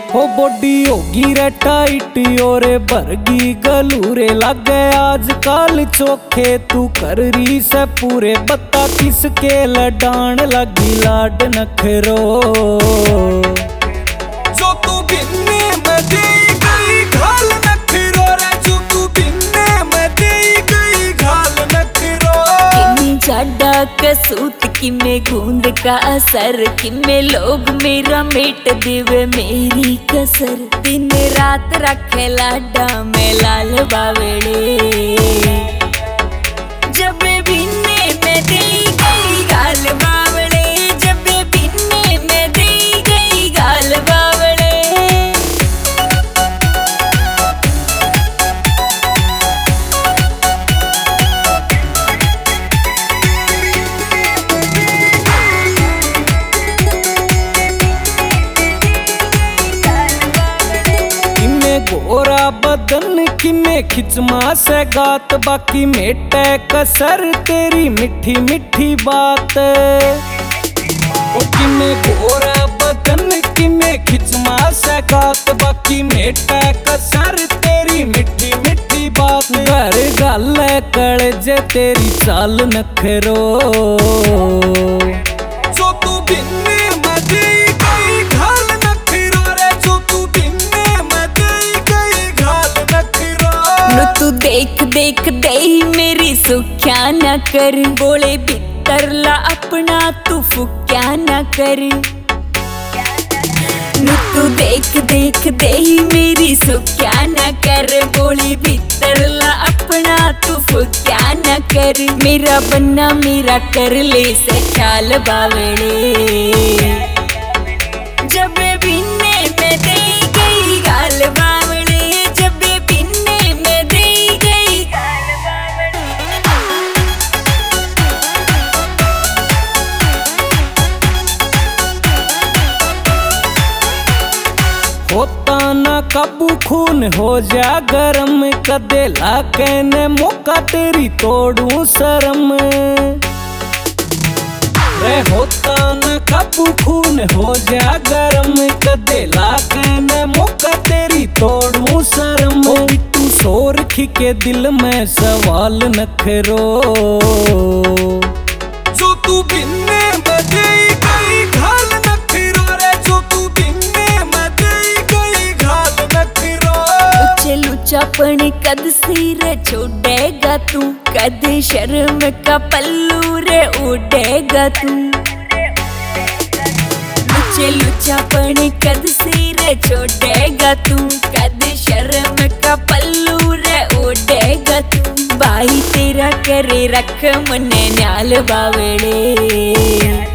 हो बॉडी होगी रे टाइट और भरगी गलूरे लागे आजकल चोखे तू कर रही से पूरे बता किसके लडान लगी लाड नखरो जो तू बिन्ने में दे गई घाल नखरो रे जो तू बिन्ने में दे गई घाल नखरो किन्नी जाडा कसूत किमे गूंद का असर किमे लोग मेरा मेट दिवे मेरी कसर दिन रात रखे लाडा में लाल बावड़े जब बिन्ने में दे गई गाल बावड़े जब बिन्ने में दे गई गाल बावड़े गोरा बदन की में खिचमा से गात बाकी मेटे कसर तेरी मिठी मिठी बात कि में गोरा बदन की में खिचमा से गात बाकी मेटे कसर तेरी मिठी मिठी बात घर गल कड़ जे तेरी चाल नखरो जो तू बिन्ने में दे गई घाल नखरो रे जो तू बिन्ने में दे गई घाल नखरो नु तू देख देख दे मेरी सुख्या न कर बोले बितरला अपना तू फुक्या न कर नु तू देख देख दे मेरी सुख्या न कर बोले बितरला अपना तू फुक्या न कर मेरा बन्ना मेरा कर ले से ख्याल बावड़े जब बिन्ने में दे गई गाल बावड़े जब बिन्ने में दे गई गाल होता ना काबू खून हो जा गरम कदे लाके ने मौका तेरी तोड़ू शर्म रे होता ना काबू खून हो जा गरम कदे लाके ने मौका तेरी तोड़ू शर्म तू शोर के दिल में सवाल नखरो जो तू बिन्ने में दे गई घाल नखरो रे जो तू बिन्ने में दे गई घाल नखरो उचे लुचापन कद सिर छोड़ेगा तू कद शर्म का पल्लू रे उड़ेगा तू उचे लुचापन कद सिर छोड़ेगा तू कद शर्म का पल्लू रे उड़ेगा तू भाई तेरा करे रख मने न्याल बावड़े।